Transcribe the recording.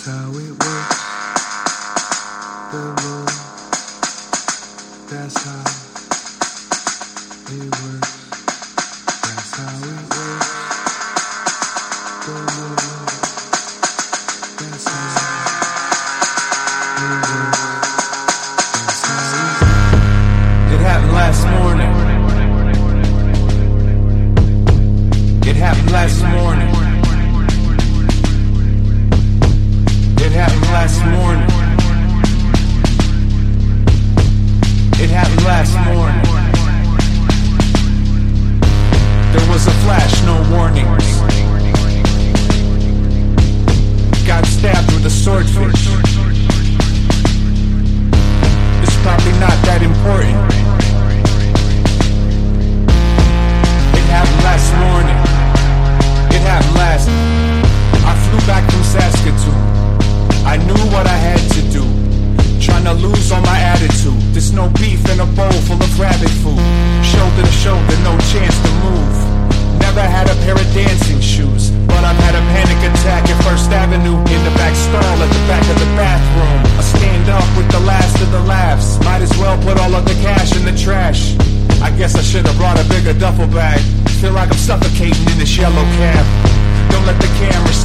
how it works. The Lord, that's how it works. That's how it works. The Lord, that's how it works. That's how it works. It happened last morning. It happened last morning. It happened last morning. It happened last morning. There was a flash, no warnings. Got stabbed with a swordfish. It's probably not that important. It happened last morning. It happened last. I flew back from Saskatoon. I knew what I had to do. Trying to lose all my attitude. There's no beef in a bowl full of rabbit food. Shoulder to shoulder, no chance to move. Never had a pair of dancing shoes, but I've had a panic attack at First Avenue. In the back stall at the back of the bathroom. I stand up with the last of the laughs. Might as well put all of the cash in the trash. I guess I should have brought a bigger duffel bag. Feel like I'm suffocating in this yellow cab. Don't let the camera